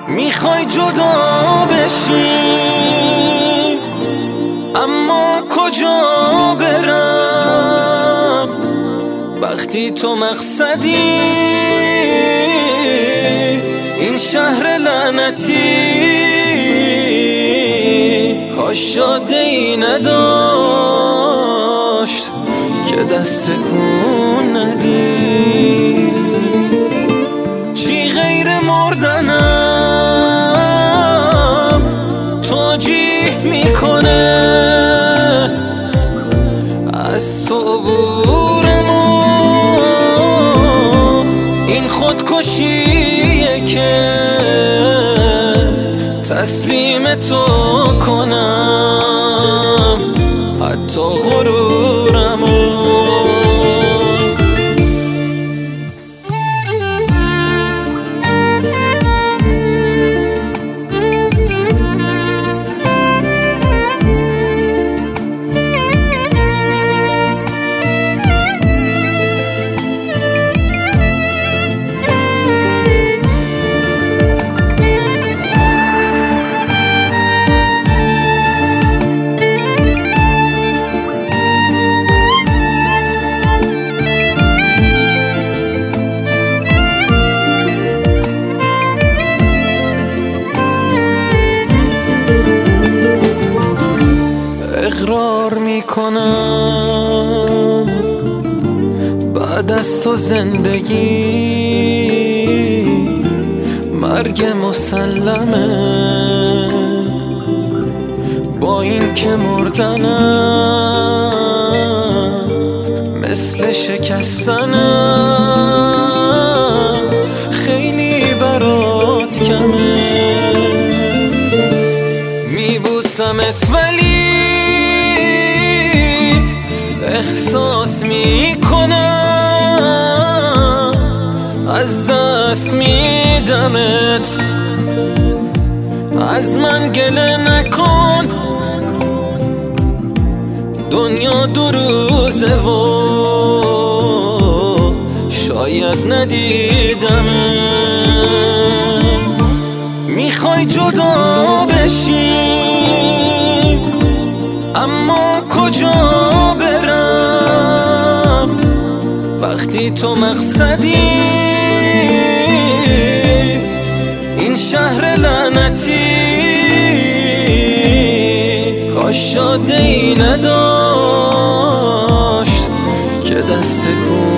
میخوای جدا بشی اما کجا برم وقتی تو مقصدی این شهر لعنتی کاش جاده‌ای نداشت که دست کن ندی چی غیر مردنم توجیه میکنه از تو عبورمو این خودکشیه که تسلیم تو کنم حتی غرورمو اقرار میکنم بعد از تو زندگی مرگ مسلمه با این که مردنم مثل شکستنم خیلی برات کمه میبوسمت ولی احساس میکنم از دست میدمت از من گله نکن دنیا دو روزه و شاید ندیدمت میخوای جدا بشی اما کجا وقتی تو مقصدی این شهر لعنتی کاش جاده‌ای نداشت که دست کن